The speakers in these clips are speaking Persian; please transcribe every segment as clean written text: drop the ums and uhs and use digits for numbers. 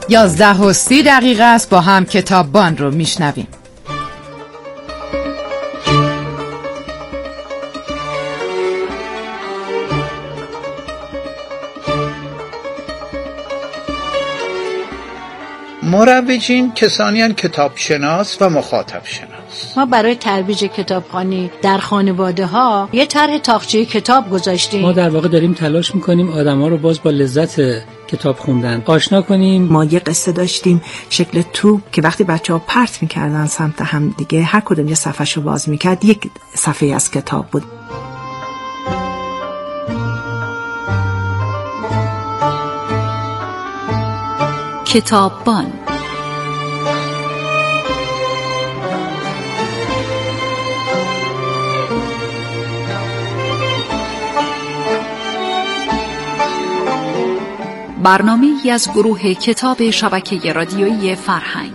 11:30 است. با هم کتاببان رو میشنویم. مروجین کسانی هستند کتاب شناس و مخاطب شناس. ما برای ترویج کتابخوانی در خانواده ها یه طرح تاقچه کتاب گذاشتیم. ما در واقع داریم تلاش میکنیم آدما رو باز با لذت کتاب خوندن آشنا کنیم. ما یه قصه داشتیم شکل توپ که وقتی بچه‌ها پرت میکردن سمت هم دیگه، هر کدوم یه صفحه‌شو باز میکرد یک صفحه از کتاب بود. کتاببان. برنامه‌ای از گروه کتاب شبکه رادیویی فرهنگ.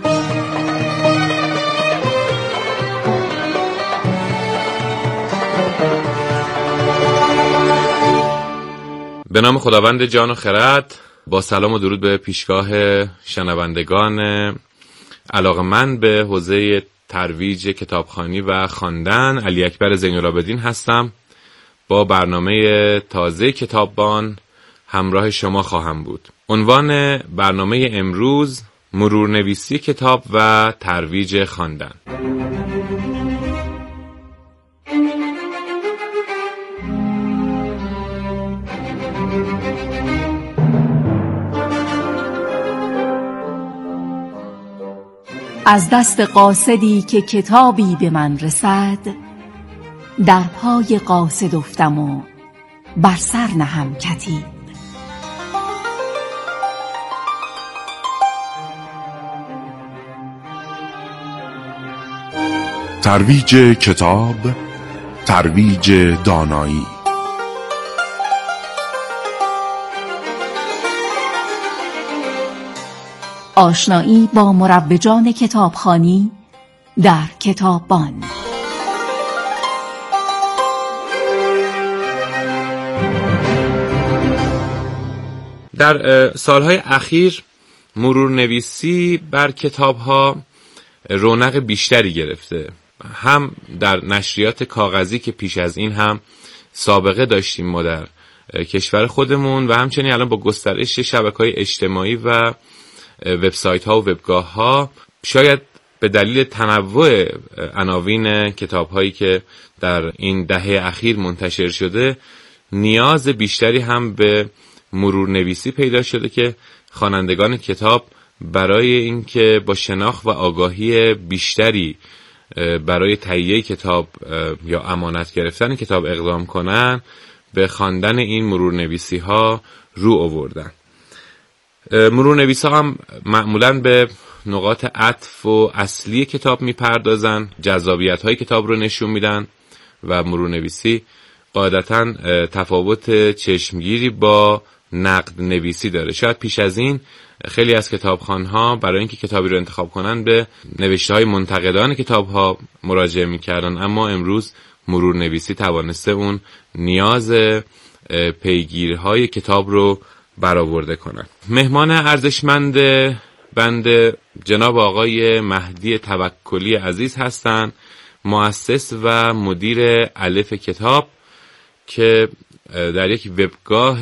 به نام خداوند جان و خرد، با سلام و درود به پیشگاه شنوندگان علاقه‌مند به حوزه ترویج کتابخوانی و خواندن، علی اکبر زین‌العابدین هستم. با برنامه تازه کتاببان همراه شما خواهم بود. عنوان برنامه امروز مرورنویسی کتاب و ترویج خواندن. از دست قاصدی که کتابی به من رسد، در پای قاصد افتم و بر سر نهم کتیب. ترویج کتاب، ترویج دانایی. آشنایی با مروجان کتابخوانی در کتاببان. در سالهای اخیر مرورنویسی بر کتاب‌ها رونق بیشتری گرفته، هم در نشریات کاغذی که پیش از این هم سابقه داشتیم ما در کشور خودمون، و همچنین الان با گسترش شبکه‌های اجتماعی و وبسایت‌ها و وبگاه‌ها، شاید به دلیل تنوع عناوین کتاب‌هایی که در این دهه اخیر منتشر شده، نیاز بیشتری هم به مرورنویسی پیدا شده که خوانندگان کتاب برای اینکه با شناخت و آگاهی بیشتری برای تهیه کتاب یا امانت گرفتن کتاب اقدام کنن، به خواندن این مرورنویسی‌ها رو آوردن. مرورنویس‌ها هم معمولاً به نقاط عطف و اصلی کتاب میپردازن، جذابیت‌های کتاب رو نشون میدن و مرورنویسی قاعدتاً تفاوت چشمگیری با نقد نویسی داره. شاید پیش از این خیلی از کتابخوان‌ها برای اینکه کتابی رو انتخاب کنن به نوشته‌های منتقدان کتاب‌ها مراجعه می‌کردن، اما امروز مرورنویسی توانسته اون نیاز پیگیرهای کتاب رو برآورده کنن. مهمان ارزشمند بند جناب آقای مهدی توکلی عزیز هستند، مؤسس و مدیر الف کتاب که در یک وبگاه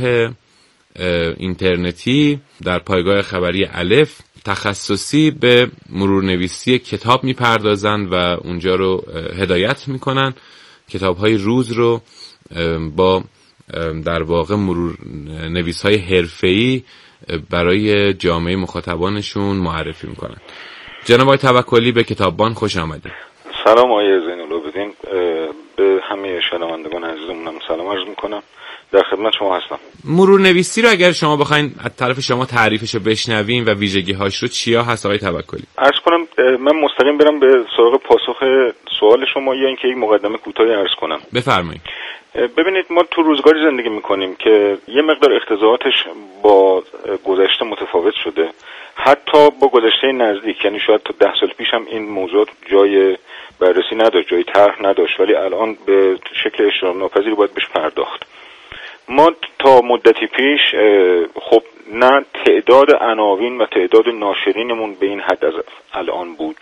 اینترنتی در پایگاه خبری الف تخصصی به مرورنویسی کتاب میپردازن و اونجا رو هدایت میکنن، کتاب‌های روز رو با در واقع مرورنویس‌های حرفه‌ای برای جامعه مخاطبانشون معرفی میکنن. جناب آقای توکلی به کتاببان خوش آمدید. سلام آقای زین‌العابدین، به همه شنوندگان عزیزمونم سلام عرض میکنم. در خدمت شما هستم. مرورنویسی رو اگر شما بخواین از طرف شما تعریفشو بشنویم و ویژگی‌هاش رو، چیا هست آقای توکلی؟ عرض کنم من مستقیم برم به سراغ پاسخ سوال شما یا اینکه یک مقدمه کوتاهی عرض کنم؟ بفرمایید. ببینید، ما تو روزگاری زندگی میکنیم که یه مقدار اختزاعاتش با گذشته متفاوت شده، حتی با گذشته نزدیک. یعنی شاید تا 10 سال پیش هم این موضوع جای بررسی نداشت، جای طرح نداشت، ولی الان به شکل اجتناب ناپذیری باید بهش پرداخت. ما تا تا مدتی پیش خب نه تعداد عناوین و تعداد ناشرینمون به این حد از الان بود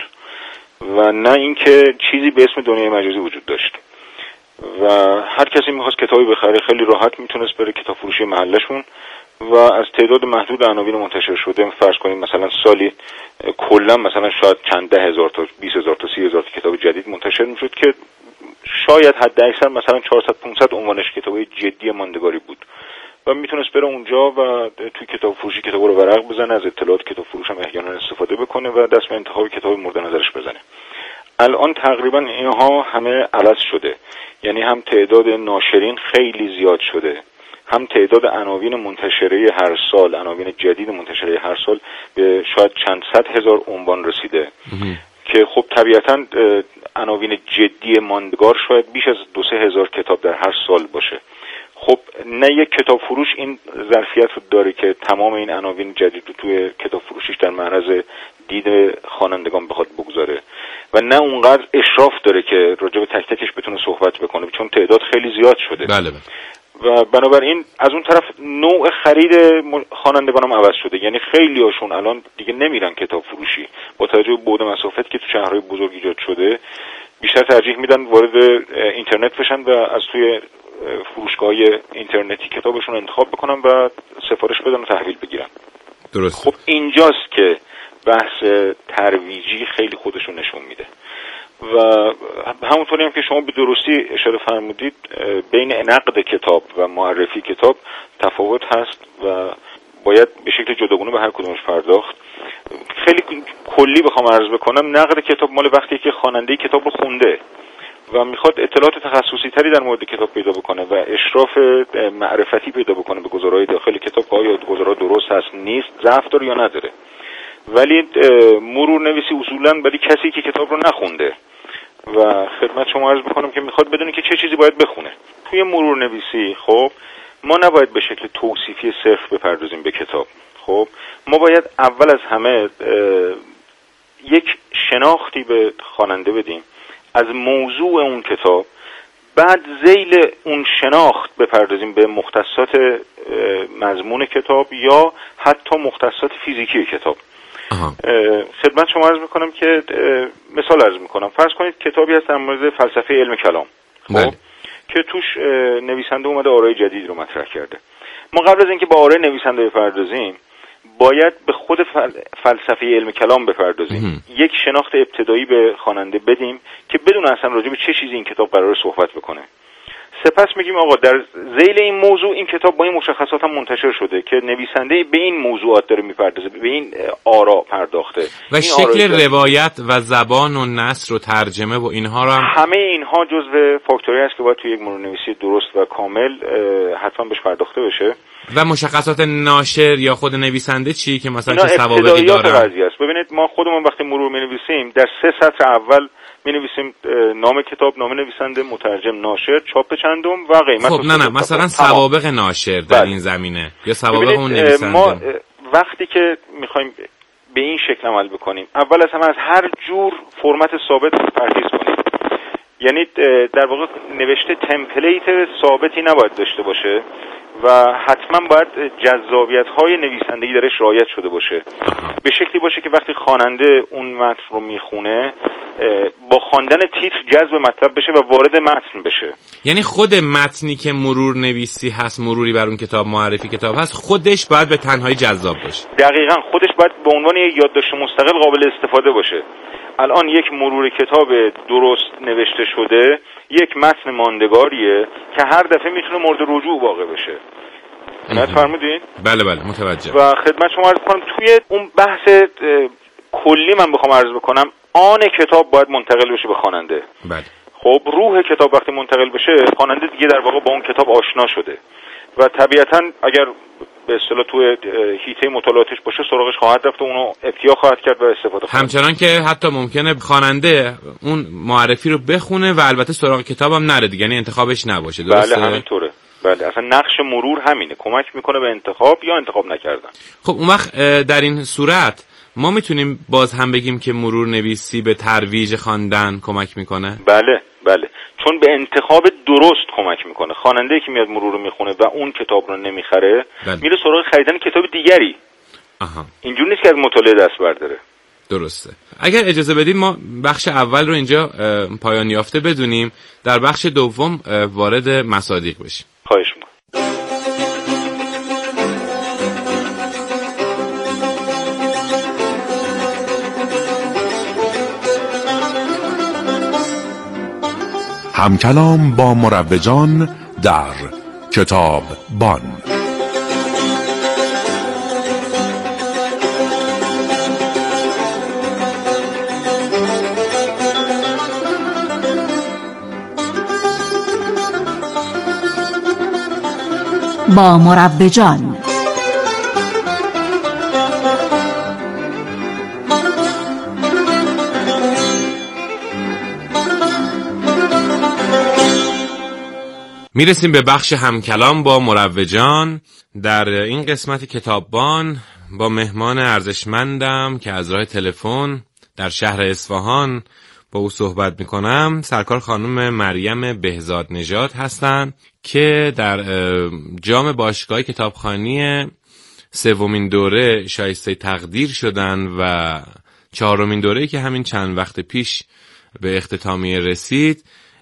و نه اینکه چیزی به اسم دنیای مجازی وجود داشت و هر کسی میخواست کتابی بخره خیلی راحت میتونست بره کتاب فروشی محلشون و از تعداد محدود عناوین منتشر شده فرض کنیم مثلا سالی کلا مثلا شاید چند 10,000 تا 20,000 تا 30,000 تا کتاب جدید منتشر میشد که شاید حد اکثر مثلا 400-500 عنوانش کتابای جدی ماندگاری بود و میتونست بره اونجا و توی کتاب فروشی کتاب رو ورق بزنه، از اطلاعات کتاب فروش هم احیانا استفاده بکنه و دست به انتخاب کتاب مورد نظرش بزنه. الان تقریبا اینها همه عوض شده، یعنی هم تعداد ناشرین خیلی زیاد شده، هم تعداد عناوین منتشره هر سال، عناوین جدید منتشره هر سال به شاید چند صد هزار عنوان رسیده که خب طبیعتاً عناوین جدی ماندگار شاید بیش از 2-3 هزار کتاب در هر سال باشه. خب نه یک کتاب فروش این ظرفیت رو داره که تمام این عناوین جدید رو توی کتاب فروشیش در معرض دید خوانندگان بخواد بگذاره و نه اونقدر اشراف داره که راجع به تک تکش بتونه صحبت بکنه چون تعداد خیلی زیاد شده. بله. و بنابراین از اون طرف نوع خرید خوانندگان هم عوض شده، یعنی خیلی هاشون الان دیگه نمیرن کتاب فروشی با توجه به بعد مسافت که تو شهرهای بزرگ ایجاد شده، بیشتر ترجیح میدن وارد اینترنت بشن و از توی فروشگاه‌های اینترنتی کتابشون انتخاب بکنن و سفارش بدن و تحویل بگیرن. درست. خب اینجاست که بحث ترویجی خیلی خودشون نشون میده و همونطوری هم که شما به درستی اشاره فرمودید بین نقد کتاب و معرفی کتاب تفاوت هست و باید به شکل جداگانه به هر کدومش پرداخت. خیلی کلی بخوام عرض بکنم، نقد کتاب مال وقتی که خواننده کتاب رو خونده و میخواد اطلاعات تخصصی تری در مورد کتاب پیدا بکنه و اشراف معرفتی پیدا بکنه به گزارهای داخل کتاب که آیا گزارها درست هست نیست، ضعف داره یا نداره. ولی مرور نویسی اصولاً برای کسی که کتاب رو نخونده و خدمت شما عرض بکنم که میخواد بدونه که چه چیزی باید بخونه. توی مرور نویسی خب ما نباید به شکل توصیفی صرف بپردازیم به کتاب. خب ما باید اول از همه یک شناختی به خواننده بدیم از موضوع اون کتاب، بعد ذیل اون شناخت بپردازیم به مختصات مضمون کتاب یا حتی مختصات فیزیکی کتاب. خدمت شما عرض میکنم که مثال عرض میکنم، فرض کنید کتابی هست در مورد فلسفه علم کلام خب که توش نویسنده اومده آرای جدید رو مطرح کرده. ما قبل از اینکه با آرای نویسنده بپردازیم باید به خود فلسفه علم کلام بپردازیم، یک شناخت ابتدایی به خواننده بدیم که بدون اصلا راجع به چه چیزی این کتاب قراره صحبت بکنه. سپس میگیم آقا در ذیل این موضوع این کتاب با این مشخصات هم منتشر شده که نویسنده به این موضوعات داره میپردازه، به این آرا پرداخته و شکل روایت و زبان و نثر و ترجمه و اینها رو همه اینها جزو فاکتورهایی است که باید توی یک مرورنویسی درست و کامل حتما بهش پرداخته بشه. و مشخصات ناشر یا خود نویسنده چی که مثلا چه سوابقی داره؟ ببینید ما خودمون وقتی مرور می‌نویسیم در 3 سطر اول می‌نویسیم نام کتاب، نام نویسنده، مترجم، ناشر، چاپ چندم و قیمت. خب نه مثلا سوابق ناشر در این زمینه یا سوابق اون نویسنده. ما وقتی که می‌خوایم به این شکل عمل بکنیم اول از همه از هر جور فرمت ثابت پرهیز کنیم، یعنی در واقع نوشته تمپلیت ثابتی نباید داشته باشه و حتما باید جذابیت‌های نویسندگی درش رعایت شده باشه، به شکلی باشه که وقتی خواننده اون متن رو میخونه با خواندن تیتر جذب مطلب بشه و وارد متن بشه. یعنی خود متنی که مرور نویسی هست، مروری بر اون کتاب، معرفی کتاب هست، خودش باید به تنهایی جذاب باشه. دقیقاً خودش باید به عنوان یک یادداشت مستقل قابل استفاده باشه. الان یک مرور کتاب درست نوشته شده یک متن ماندگاریه که هر دفعه میتونه مورد رجوع واقع بشه. فرمودین؟ بله متوجه. و خدمت شما عرض کنم توی اون بحث کلی من بخوام عرض بکنم آن کتاب باید منتقل بشه به خواننده. بله. خب روح کتاب وقتی منتقل بشه خواننده دیگه در واقع با اون کتاب آشنا شده و طبیعتاً اگر به اصطلاح توی حیطه مطالعاتش باشه سراغش خواهد رفت و اونو ابتیا خواهد کرد و استفاده خواهد. همچنان که حتی ممکنه خواننده اون معرفی رو بخونه و البته سراغ کتابم نره دیگه، یعنی انتخابش نباشه. درسته؟ بله همینطوره. بله اصلا نقش مرور همینه، کمک میکنه به انتخاب یا انتخاب نکردن. خب اون وقت در این صورت ما میتونیم باز هم بگیم که مرور نویسی به ترویج خواندن کمک میکنه؟ بله بله، چون به انتخاب درست کمک میکنه. خواننده‌ای که میاد مرور رو میخونه و اون کتاب رو نمیخره، میره سراغ خریدن کتاب دیگری. اینجوری نیست که از مطالعه دست برداره. درسته. اگر اجازه بدید ما بخش اول رو اینجا پایان یافته بدونیم، در بخش دوم وارد مصادیق بشیم. خواهش میکنم. همکلام با مروجان در کتاب بان. با مروجان. میرسیم به بخش همکلام با مروجان. در این قسمت کتاببان با مهمان ارزشمندم که از راه تلفن در شهر اصفهان با او صحبت میکنم، سرکار خانم مریم بهزاد نژاد هستند که در جام باشگاه کتابخوانی سومین دوره شایسته تقدیر شدن و چهارمین دوره‌ای که همین چند وقت پیش به اختتامیه رسید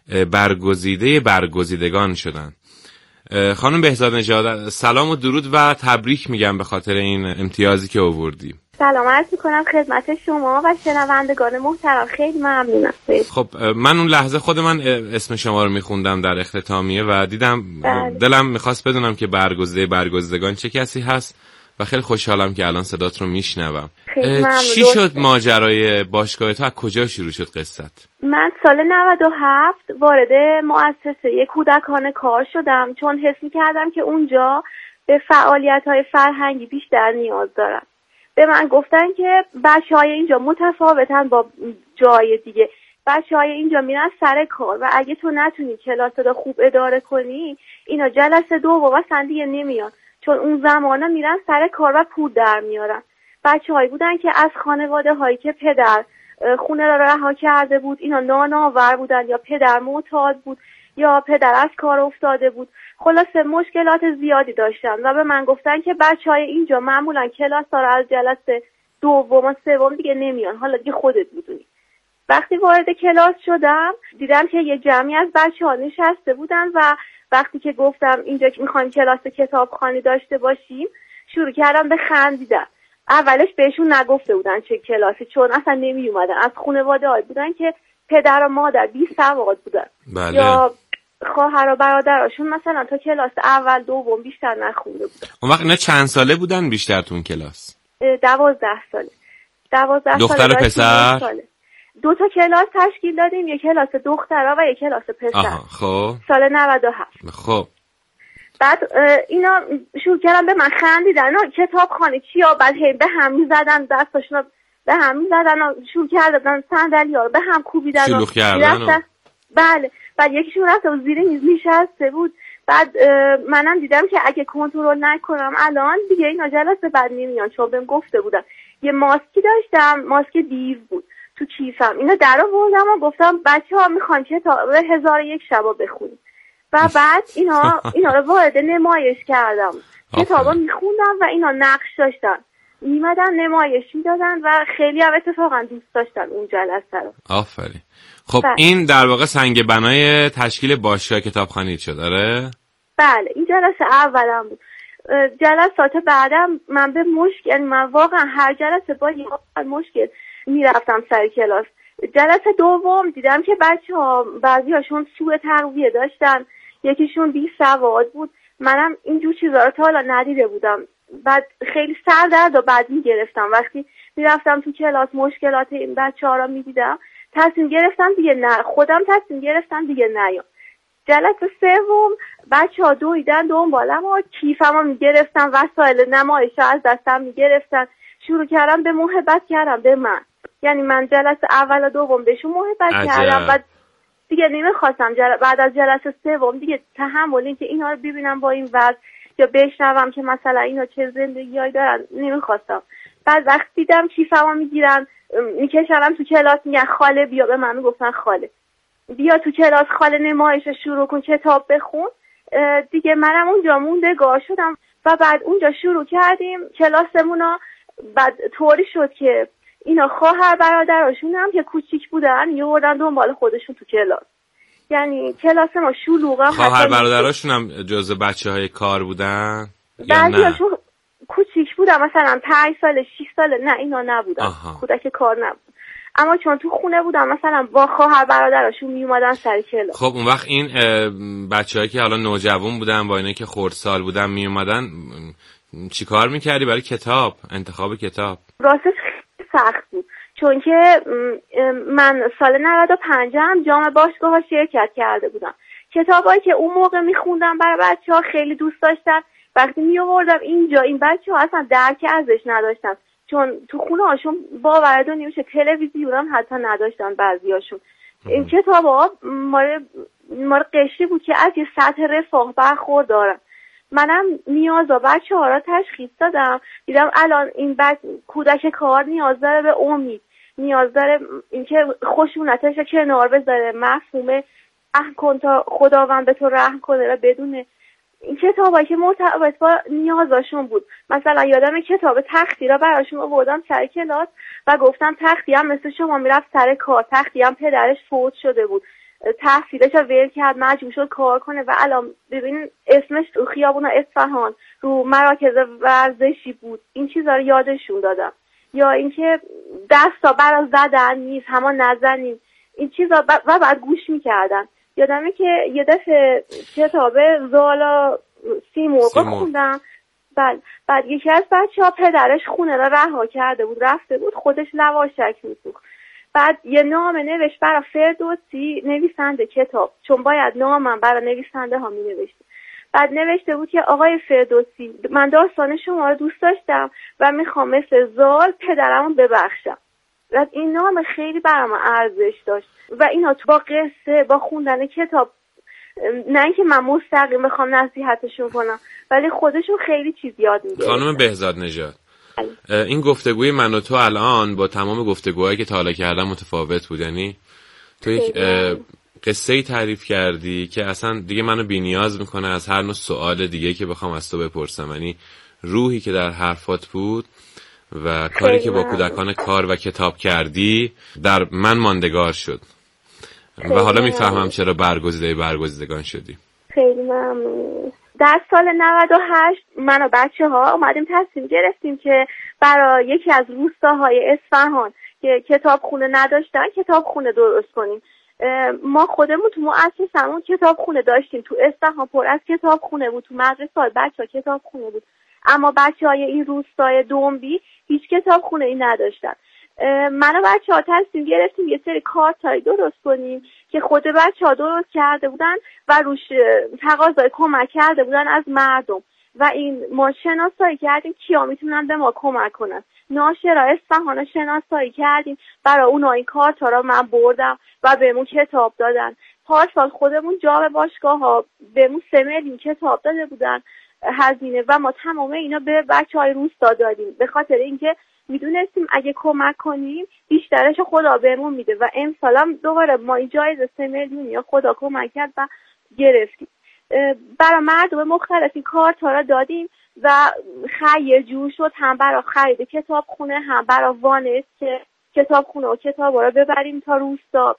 برگزیدگان شدن. خانم بهزاد نژاد، سلام و درود و تبریک میگم به خاطر این امتیازی که آوردی. سلام عرض میکنم خدمت شما و شنوندگان محترم، خیلی ممنونم. خب من اون لحظه خود من اسم شما رو میخوندم در اختتامیه و دیدم دلم میخواست بدونم که برگزیدگان چه کسی هست و خیلی خوشحالم که الان صدات رو میشنوم. چی شد ماجرای باشگاه تو؟ از کجا شروع شد قصت؟ من سال 97 وارد مؤسسه کودکان کار شدم، چون حس میکردم که اونجا به فعالیت‌های فرهنگی بیشتر نیاز دارم. به من گفتن که بچه‌های اینجا متفاوتن با جای دیگه، بچه‌های اینجا میرن سر کار و اگه تو نتونی کلاس رو خوب اداره کنی، اینا جلسه دوم اصلا دیگه نمیان، چون اون زمانا میرن سر کار و پول در میارن. بچه‌هایی بودن که از خانواده‌هایی که پدر خونه را رها کرده بود، اینا نانآور بودن یا پدر معتاد بود یا پدر از کار افتاده بود، خلاصه مشکلات زیادی داشتن و به من گفتن که بچه‌های اینجا معمولا کلاس ها رو از جلسه دوم و سوم دیگه نمیان، حالا دیگه خودت میدونی. وقتی وارد کلاس شدم دیدم که یه جمعی از بچه‌ها نشسته بودن و وقتی که گفتم اینجا که می‌خوایم کلاس کتابخوانی داشته باشیم، شروع کردم به خندیدن. اولش بهشون نگفته بودن چه کلاسی، چون اصلا نمی اومدن، از خانواده‌ای بودن که پدر و مادر بی سواد بودن. بله. یا خواهر و برادراشون مثلا تا کلاس اول دوم بیشتر نخونده بودن. اون وقت اینا چند ساله بودن بیشتر تو اون کلاس؟ 12 ساله. 12 دختر و پسر؟ 2 تا کلاس تشکیل دادیم، یک کلاس دخترها و یک کلاس پسر. خب. سال 97. خب. بعد اینا شروع کردن به من خندیدن، کتابخانه چیا؟ بعد به هم می‌زدن، دستاشون به هم می‌زدن و شروع کردن صندلی‌ها رو به هم کوبیدن، شلوغ کردن. بله. بعد یکیشون رفت و زیر میز نشسته بود. بعد منم دیدم که اگه کنترل نکنم الان دیگه اینا جلسه بعد نمیان، چون بهم گفته بودن. یه ماسکی داشتم، ماسک دیو بود تو کیفم، اینا درآوردم و گفتم بچه‌ها میخوان کتاب 1001 شب بخونیم و بعد اینا رو وارد نمایش کردم. کتابا میخوندم و اینا نقش داشتن، میمدن نمایش میدادن و خیلی هم اتفاقا دوست داشتن اون جلسه رو. آفرین. خب این در واقع سنگ بنای تشکیل باشگاه کتابخوانی شد، آره؟ بله، این جلسه اولم بود. جلسات بعدم من به مشکل، یعنی من واقعا هر جلسه با یه مشکل میرفتم سر کلاس. جلسه دوم دیدم که بچه‌ها بعضی‌هاشون سوء ترویه داشتن، یکیشون بی سواد بود. منم اینجور چیزا رو تا حالا ندیده بودم. بعد خیلی سردرد و بد میگرفتم وقتی میرفتم تو کلاس، مشکلات این بچه‌ها رو میدیدم، تصمیم گرفتم دیگه نه، خودم تصمیم گرفتم دیگه نیام. جلسه سوم بچه‌ها دویدن دنبالم و کیفمو میگرفتن، وسایل نمایش از دستم میگرفتن، شروع کردم به محبت کردم به من. یعنی من جلسه اول و دوم بهشون محبت کردم، بعد دیگه نمیخواستم بعد از جلسه سوم دیگه تحمل این که اینا رو ببینم با این وضع یا بشنوم که مثلا اینا چه زندگیایی دارن نمیخواستم. بعد وقتی دیدم کیفمو میگیرن میکشنم تو کلاس، میگن خاله بیا، به من گفتن خاله. بیا تو کلاس خاله نمایش شروع کن کتاب بخون. دیگه منم اونجا موندگار شدم و بعد اونجا شروع کردیم کلاسمونا. بعد طوری شد که اینا خواهر برادراشون هم که کوچیک بودن یه بردن دنبال خودشون تو کلاس. یعنی کلاس ما شلوغه. خواهر برادراشون هم جزو بچه‌های کار بودن؟ بعضیاشون کوچیک بودن، مثلا 5 ساله 6 ساله، نه اینا نبودن، کودک کار نبود. اما چون تو خونه بودن مثلا با خواهر برادراشون می اومدن سر کلاس. خب اون وقت این بچه‌هایی که حالا نوجوان بودن با اینا که خردسال بودن می اومدن چیکار می‌کردی برای کتاب، انتخاب کتاب؟ راستش خیلی سخت بود، چون که من سال 95 هم جام باشگاه‌ها شرکت کرده بودم. کتابایی که اون موقع می‌خوندم برای بچه‌ها خیلی دوست داشتم. وقتی می‌آوردم اینجا این بچه‌ها اصلا درک ازش نداشتن، چون تو خونه هاشون باورد نمیشه تلویزیون هم حتی نداشتن بعضیاشون. این کتابا مال قشری بود که از یه سطح رفاه برخوردارن. منم نیازا بچه‌ها را تشخیص دادم، دیدم الان این کودک کار نیاز داره به امید، نیاز داره اینکه خشونتش کنار بذاره، مفهوم رحم کن تا خداوند به تو رحم کنه و بدونه. این کتابایی که مرتبط با نیازاشون بود. مثلا یادم کتاب تختی را براشون آوردم سر کلاس و گفتم تختی هم مثل شما میرفت سر کار، تختی هم پدرش فوت شده بود، تحصیلش رو ول کرد، مجبور شد کار کنه و الان ببین اسمش تو خیابون اصفهان رو مراکز ورزشی بود. این چیزا رو یادشون دادم. یا اینکه دستا برا زدن نیست، همان نزنیم، این چیزا و بعد گوش میکردن. یادمه که یه دفعه کتاب زالا سیمرغ خوندم. بعد یکی از بچه‌ها پدرش خونه را رها کرده بود، رفته بود خودش لواشک میسوخت. بعد یه نامه نوشت برای فردوسی، نویسنده کتاب، چون باید نامم برای نویسنده ها می نوشت. بعد نوشته بود که آقای فردوسی من داستان شما رو دوست داشتم و میخوام مثل زال پدرمو ببخشم. و این نامه خیلی برام ارزش داشت و اینا تو با قصه با خوندن کتاب، نه اینکه من مستقیم بخوام نصیحتشون کنم ولی خودشون خیلی چیز یاد میگیرن. خانم بهزاد نژاد، این گفتگوی من و تو الان با تمام گفتگوهایی که تا حالا کردم متفاوت بود. یعنی تو یک قصه‌ای تعریف کردی که اصلا دیگه منو بی‌نیاز میکنه از هر نوع سوال دیگه که بخوام از تو بپرسم. یعنی روحی که در حرفات بود و کاری که با کودکان کار و کتاب کردی در من ماندگار شد و حالا میفهمم چرا برگزیدگان شدی. خیلی ممنون. در سال 98 من و بچه‌ها اومدیم تصمیم گرفتیم که برای یکی از روستاهای اصفهان که کتابخونه نداشتن کتابخونه درست کنیم. ما خودمون تو مؤسسمون کتابخونه داشتیم، تو اصفهان پر از کتابخونه بود، تو مدرسه‌های بچه‌ها کتابخونه بود، اما بچه‌های این روستای دنبی هیچ کتابخونه‌ای نداشتن. من و بچه‌ها تصمیم گرفتیم یه سری کارتایی درست کنیم که خود بچه‌ها درست کرده بودن و روش تقاضای کمک کرده بودن از مردم و این ما شناسایی کردیم کیا میتونن به ما کمک کنن. ناشرا اصفهان شناسایی کردیم، برای اونا این کارتا رو من بردم و بهمون کتاب دادن. پارسال خودمون جام باشگاه‌ها بهمون 3 میلیون کتاب داده بودن هزینه و ما تمام اینا به بچه‌های روستا دادیم، به خاطر اینکه میدونستیم اگه کمک کنیم بیشترش خدا بهمون میده و امسال هم دوباره ما این جایزه 3 میلیون یا خدا کمک کرد و گرفتیم. برای مردم مختلف این کارتا را دادیم و خیر جور شد، هم برای خرید کتابخونه هم برای وانت که کتابخونه و کتابا را ببریم تا روستا.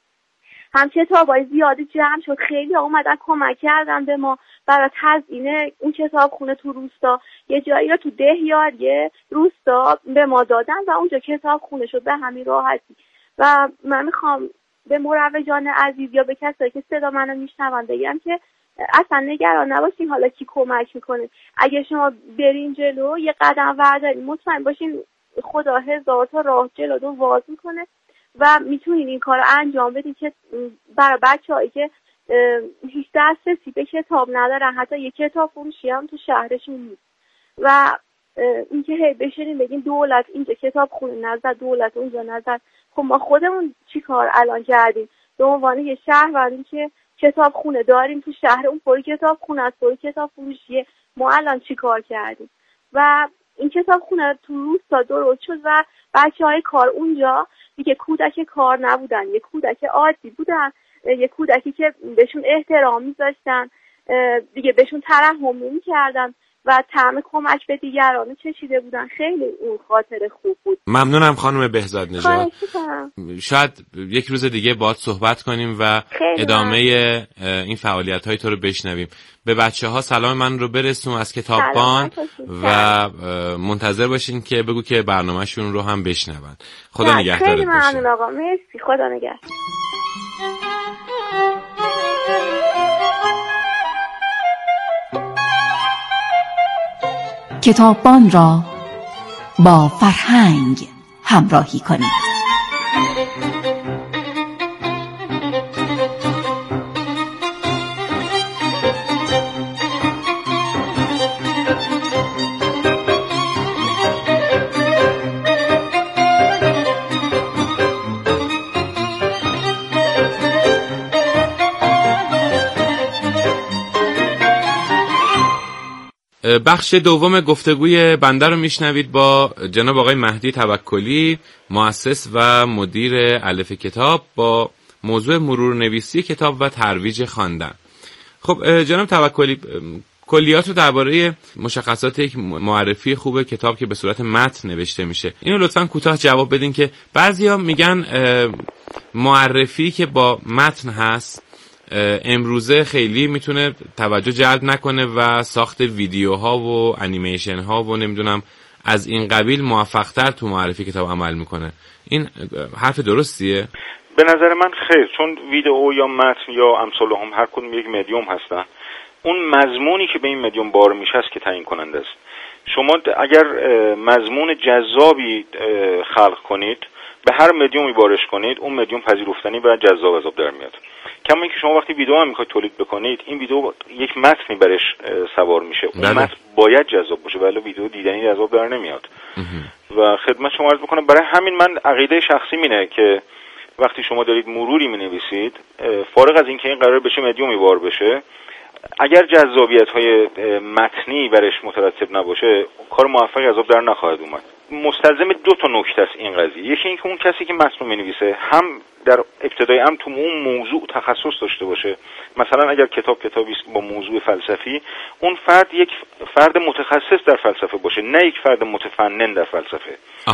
هم کتابای زیادی جمع شد، خیلی ها اومدن کمک کردن به ما برای تزیین اون کتابخونه تو روستا. یه جایی رو تو دهیاری روستا به ما دادن و اونجا کتابخونه شد به همین راحتی. و من میخوام به مروجان عزیز یا به کسایی که صدا منو میشنون بگم که اصلا نگران نباشین حالا کی کمک میکنه. اگه شما برین جلو یه قدم وردارین، مطمئن باشین خدا 1000 تا راه جلو واز میکنه و میتونین این کار انجام بدین که برای بچه‌هایی که هیچ دسترسی به کتاب ندارن، حتی یه کتاب فروشی هم تو شهرشون نیست و اینکه هی بشینین بگین دولت اینجا کتاب خونه نزد، دولت اونجا نزد. خب ما خودمون چی کار الان کردیم به عنوان یه شهروندی که کتاب خونه داریم تو شهر، اون پری کتاب خونه است، پری کتاب فروشیه، ما الان چی کار کردیم؟ و این کتاب خونه تو روستا درست شد و بچه‌های کار اونجا دیگه کودک کار نبودن، یه کودک عادی بودن یه کودکی که بهشون احترام میذاشتن، دیگه بهشون ترحم نمی‌کردن و طعم کمک به دیگران چشیده بودن. خیلی اون خاطر خوب بود. ممنونم خانم بهزاد نژاد. شاید یک روز دیگه باهات صحبت کنیم و ادامه این فعالیت‌های تو رو بشنویم. به بچه‌ها سلام من رو برسون از کتاببان و منتظر باشین که بگو که برنامه‌شون رو هم بشنون. خدا نگهدارت باشه. خیلی ممنون آقا. مرسی. خدا نگهدار. کتاببان را با فرهنگ همراهی کنید. بخش دوم گفتگوی بنده رو میشنوید با جناب آقای مهدی توکلی، مؤسس و مدیر الف کتاب، با موضوع مرورنویسی کتاب و ترویج خواندن. خب جناب توکلی، کلیات رو درباره مشخصات یک معرفی خوب کتاب که به صورت متن نوشته میشه اینو لطفاً کوتاه جواب بدین که بعضیا میگن معرفی که با متن هست امروزه خیلی میتونه توجه جلب نکنه و ساخت ویدیوها و انیمیشن ها و نمیدونم از این قبیل موفق‌تر تو معرفی کتاب عمل میکنه. این حرف درستیه؟ به نظر من خیر، چون ویدیو یا متن یا امثال هم هر کدوم یک مدیوم هستن. اون مضمونی که به این مدیوم بار میشه است که تعیین کننده است. شما اگر مضمون جذابی خلق کنید، به هر مدیومی بارش کنید، اون مدیوم پذیرفتنی و جذاب از آب در میاد. کما اینکه شما وقتی ویدیو هم میخواید تولید بکنید، این ویدیو یک متنی برش سوار میشه. اون متن باید جذاب باشه، ولی ویدیو دیدنی از آب در نمیاد. و خدمت شما عرض بکنم برای همین من عقیده شخصی اینه که وقتی شما دارید مروری مینویسید، فارغ از اینکه این قرار بشه مدیومی بار بشه، اگر جذابیت‌های متنی برش مترتب نباشه، کار موفقی از آب در نخواهد اومد. مستلزم دو تا نکته است این قضیه. یکی اینکه اون کسی که متن رو می‌نویسه هم در ابتدای هم تو اون موضوع تخصص داشته باشه. مثلا اگر کتابی است با موضوع فلسفی، اون فرد یک فرد متخصص در فلسفه باشه، نه یک فرد متفنن در فلسفه.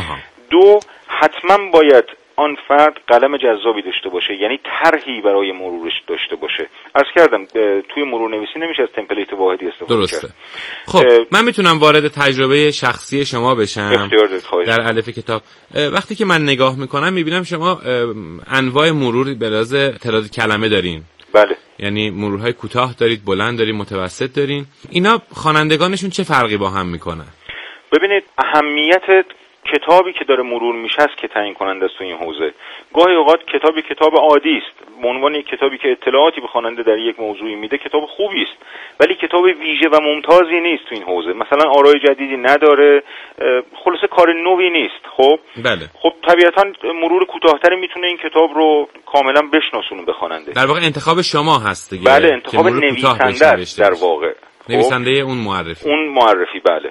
دو، حتما باید آن فرد قلم جذابی داشته باشه، یعنی طرحی برای مرورش داشته باشه. عرض کردم توی مرور نویسی نمیشه از تمپلیت واحدی استفاده کرد. خب من میتونم وارد تجربه شخصی شما بشم در الف کتاب. وقتی که من نگاه میکنم میبینم شما انواع مرور به لحاظ تعداد کلمه دارین. بله. یعنی مرورهای کوتاه دارید، بلند دارید، متوسط دارین. اینا خوانندگانشون چه فرقی با هم میکنن؟ ببینید اهمیت کتابی که داره مرور میشه است که تعیین کننده است تو این حوزه. گاهی اوقات کتاب عادی است، به عنوان یک کتابی که اطلاعاتی به خواننده در یک موضوعی میده، کتاب خوبی است، ولی کتاب ویژه و ممتازی نیست تو این حوزه. مثلا آرای جدیدی نداره، خلاصه کار نوی نیست. خب بله. خب طبیعتا مرور کوتاه‌تری میتونه این کتاب رو کاملا بشناسونه به خواننده. در واقع انتخاب شما هست دیگه. بله، انتخاب نویسنده است در واقع. نویسنده اون معرفی. بله.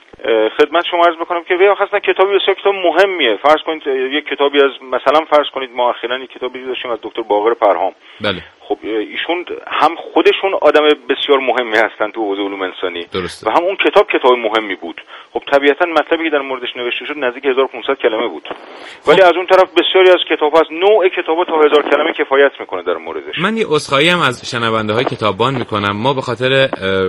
خدمت شما عرض بکنم که اصلا کتابی بسیار کتاب مهمیه. فرض کنید یک کتابی از مثلا فرض کنید ما اخیراً یک کتابی داشتیم از دکتر باقر پرهام. بله. خب ایشون هم خودشون آدم بسیار مهمی هستن تو حوزه علوم انسانی. درسته. و هم اون کتاب مهمی بود. خب طبیعتاً مطلبی که در موردش نوشته شد نزدیک 1500 کلمه بود. ولی از اون طرف بسیاری از کتاب‌ها از نوع کتاب‌ها تا 1000 کلمه کفایت میکنه در موردش. من یه عذرخواهی هم از شنونده‌های کتاببان میکنم. ما به خاطر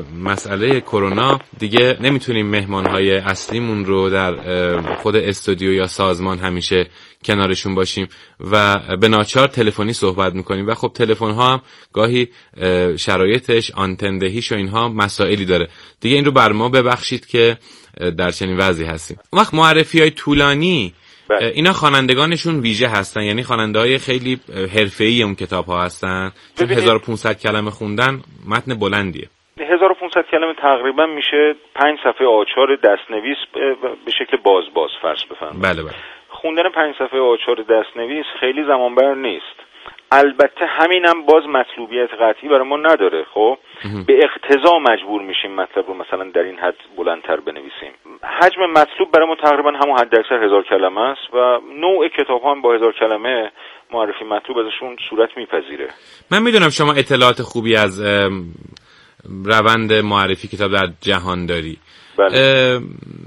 مسئله کرونا دیگه نمیتونیم مهمان‌های اصلیمون رو در خود استودیو یا سازمان همیشه کنارشون باشیم و به ناچار تلفنی صحبت میکنیم و خب تلفن‌ها هم گاهی شرایطش آنتندهیش و اینها مسائلی داره دیگه. این رو بر ما ببخشید که در چنین وضعی هستیم. وقت معرفی‌های طولانی اینا خوانندگانشون ویژه هستن، یعنی خواننده‌های خیلی حرفه‌ای اون کتاب‌ها هستن. چون 1500 کلمه خوندن متن بلندیه. 1500 کلمه تقریبا میشه 5 صفحه آچار دستنویس به شکل باز فرض بفرمایید. بله. خوندن 5 صفحه آچار دستنویس خیلی زمانبر نیست. البته همینم باز مطلوبیت قطعی برای ما نداره. خب به اقتضا مجبور میشیم مطلب رو مثلا در این حد بلندتر بنویسیم. حجم مطلوب برای ما تقریبا همون حداکثر 1000 کلمه است و نوع کتاب هم با 1000 کلمه معرفی مطلوب ازشون صورت میپذیره. من میدونم شما اطلاعات خوبی از روند معرفی کتاب در جهان داری. بله.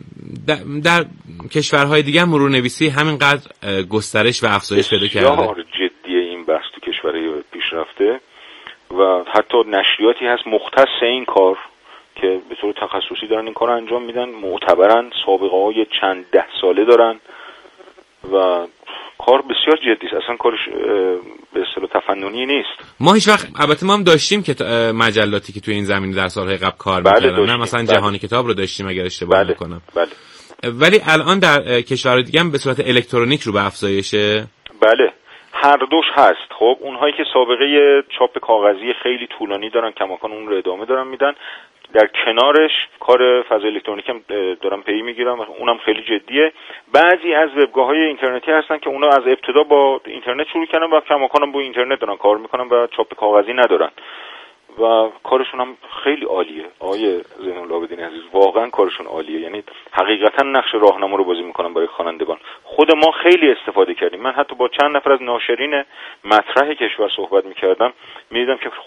در کشورهای دیگه مرور نویسی همینقدر گسترش و افزایش پیدا کرده؟ بسیار جدیه این بحث تو کشورهای پیشرفته و حتی نشریاتی هست مختص این کار که به طور تخصصی دارن این کار انجام میدن، معتبرن، سابقه های چند 10 ساله دارن و کار بسیار جدی است. اصلا کارش به اصطلاح تفننی نیست. ما هیچ وقت البته ما هم داشتیم که مجلاتی که توی این زمینه در سالهای قبل کار می‌کردن. نه مثلا جهانی کتاب رو داشتیم اگر اشتباه نکنم. بله. ولی الان در کشورهای دیگه هم به صورت الکترونیک رو به افزایشه. بله. هر دوش هست. خب اونهایی که سابقه چاپ کاغذی خیلی طولانی دارن کماکان اون رو ادامه دارن میدن. در کنارش کار فضای الکترونیک هم دارم پی میگیرم، اونم خیلی جدیه. بعضی از وبگاه‌های اینترنتی هستن که اونا از ابتدا با اینترنت شروع کردن و کماکان هم با اینترنت دارن کار میکنن و چاپ کاغذی ندارن و کارشون هم خیلی عالیه. آقای زین العابدین عزیز واقعا کارشون عالیه، یعنی حقیقتا نقش راهنما رو بازی میکنن برای خوانندگان. خود ما خیلی استفاده کردیم. من حتی با چند نفر از ناشرین مطرح کشور صحبت میکردم، میدیدم که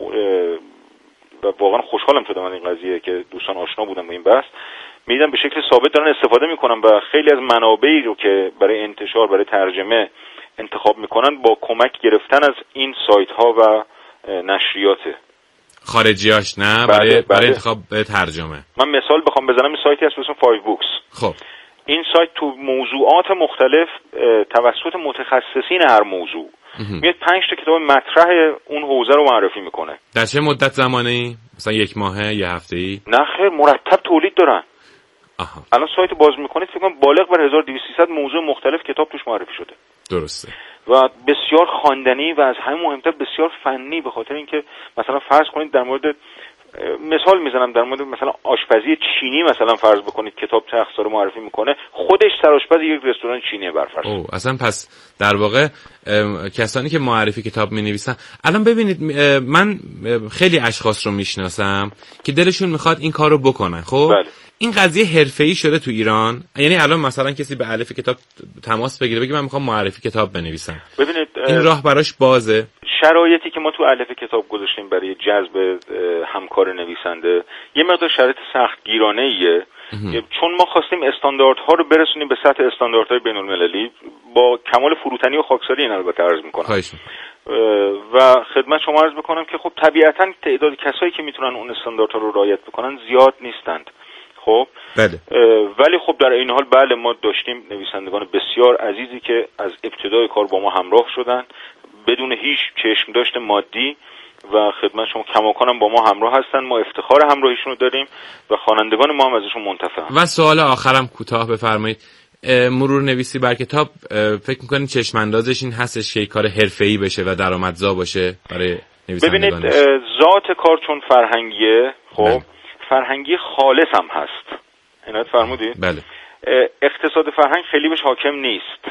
و واقعا خوشحالم شدم از این قضیه که دوستان آشنا بودن با این بحث، میدیدم به شکل ثابت دارن استفاده میکنن و خیلی از منابعی رو که برای انتشار برای ترجمه انتخاب میکنن با کمک گرفتن از این سایت ها و نشریات خارجیاش. نه بله. برای انتخاب ترجمه. من مثال بخوام بزنم، این سایتی هست به اسم 5 بوکس. خب این سایت تو موضوعات مختلف توسط متخصصین هر موضوع میاد 5 تا کتاب مطرح اون حوزه رو معرفی میکنه. در چه مدت زمانی؟ مثلا 1 ماهه، یه هفته‌ای؟ نه خیر، مرتب تولید دارن. آها. الان سایت باز میکنید فکر کنم بالغ بر 1200 موضوع مختلف کتاب توش معرفی شده. درسته. و بسیار خواندنی و از همه مهمتر بسیار فنی، به خاطر اینکه مثلا فرض کنید در مورد مثال میزنم در مورد مثلا آشپزی چینی مثلا فرض بکنید کتاب تخصص رو معرفی میکنه، خودش سرآشپز یک رستوران چینی برفرض. اصلا پس در واقع کسانی که معرفی کتاب مینویسن، الان ببینید من خیلی اشخاص رو میشناسم که دلشون میخواد این کار رو بکنن. خب بله. این قضیه حرفه‌ای شده تو ایران؟ یعنی الان مثلا کسی به الف کتاب تماس بگیره بگه من میخوام معرفی کتاب بنویسم، ببینید این راه براش بازه؟ شرایطی که ما تو الف کتاب گذاشتیم برای جذب همکار نویسنده یه مقدار شرایط سخت گیرانه ایه، چون ما خواستیم استانداردها رو برسونیم به سطح استانداردهای بین‌المللی با کمال فروتنی و خاکساری. این البته عرض میکنم و خدمت شما عرض بکنم که خب طبیعتا تعداد کسایی که میتونن اون استانداردها رو رعایت بکنن زیاد نیستند. خب بله. ولی خب در این حال بله ما داشتیم نویسندگان بسیار عزیزی که از ابتدای کار با ما همراه شدن بدون هیچ چشم داشت مادی و خدمت شما کماکان هم با ما همراه هستن. ما افتخار همراهیشون رو داریم و خوانندگان ما هم ازشون منتفعن. و سوال آخرم کوتاه بفرمایید، مرور نویسی بر کتاب فکر می‌کنید چشم اندازش این هستش که کار حرفه‌ای بشه و درآمدزا باشه برای نویسندگانش؟ ببینید ذات کار چون فرهنگیه، خب فرهنگی خالص هم هست. اینات فرمودید؟ بله. اقتصاد فرهنگ خیلی بهش حاکم نیست.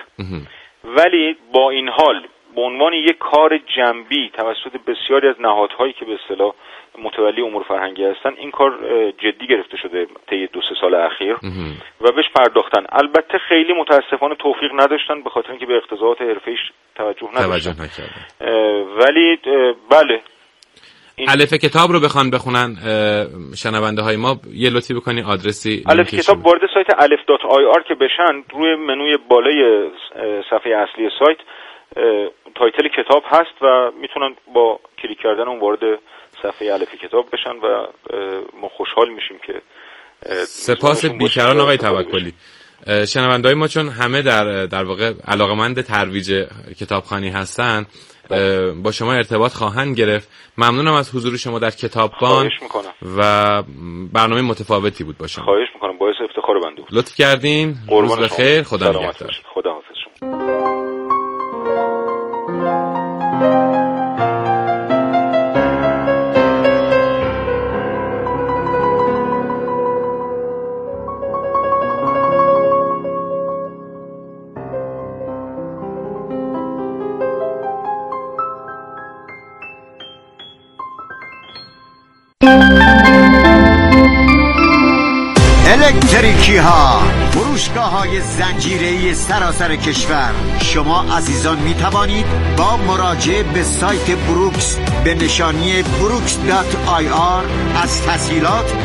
ولی با این حال به عنوان یک کار جنبی توسط بسیاری از نهادهایی که به اصطلاح متولی امور فرهنگی هستن این کار جدی گرفته شده طی 2-3 سال اخیر و بهش پرداختن. البته خیلی متاسفانه توفیق نداشتن به خاطر اینکه به اقتضاعات حرفه‌ایش توجه نکردن. ولی بله الف کتاب رو بخونن شنونده های ما، یه لطفی بکنی آدرسی الف کتاب وارد سایت alef.ir که بشن روی منوی بالای صفحه اصلی سایت تایتل کتاب هست و میتونن با کلیک کردن اون وارد صفحه الف کتاب بشن و ما خوشحال میشیم که سپاس بیکران آقای توکلی. شنونده‌های ما چون همه در واقع علاقه‌مند ترویج کتابخوانی هستن با شما ارتباط خواهند گرفت. ممنونم از حضور شما در کتاببان و برنامه متفاوتی بود با شما. خواهش میکنم، باعث افتخار بنده بود. لطف کردین. روز بخیر. خدا نگهدار. خدا حافظ شما. الکتریکی ها، فروش فروشگاه‌های زنجیره‌ای سراسر کشور. شما عزیزان می توانید با مراجعه به سایت بروکس به نشانی brooks.ir از تسهیلات